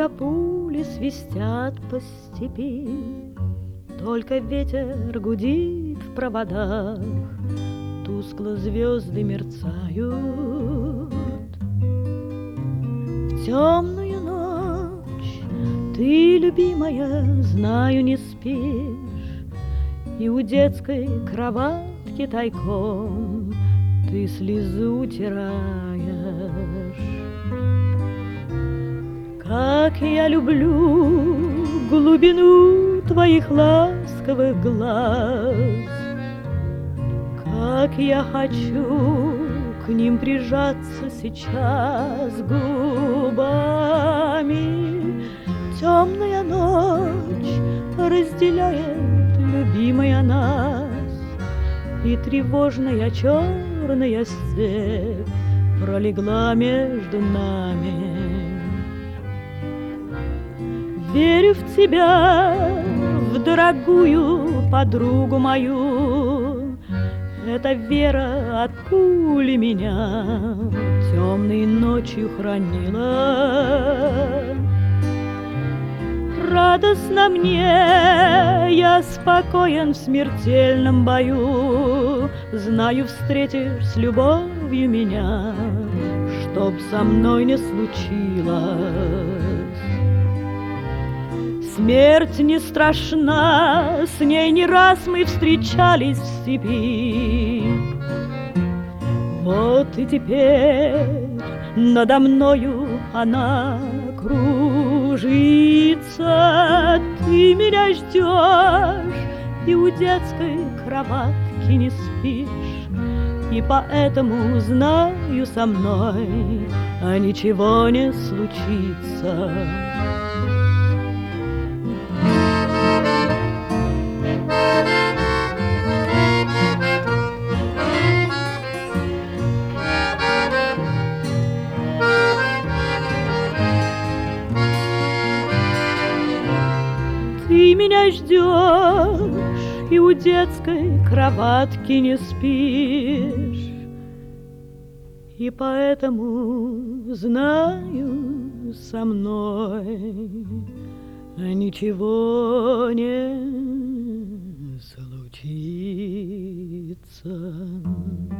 Только пули свистят по степи, только ветер гудит в проводах, тускло звезды мерцают. В темную ночь ты, любимая, знаю, не спишь, и у детской кроватки тайком ты слезу утираешь. Как я люблю глубину твоих ласковых глаз, как я хочу к ним прижаться сейчас губами. Темная ночь разделяет, любимая, нас, и тревожная черная степь пролегла между нами. Верю в тебя, в дорогую подругу мою, эта вера от пули меня темной ночью хранила. Радостно мне, я спокоен в смертельном бою, знаю, встретишь с любовью меня, чтоб со мной не случилось. Смерть не страшна, с ней не раз мы встречались в степи. Вот и теперь надо мною она кружится. Ты меня ждешь и у детской кроватки не спишь, и поэтому знаю, со мной ничего не случится. Ты меня ждешь и у детской кроватки не спишь, и поэтому знаю, со мной ничего не случится.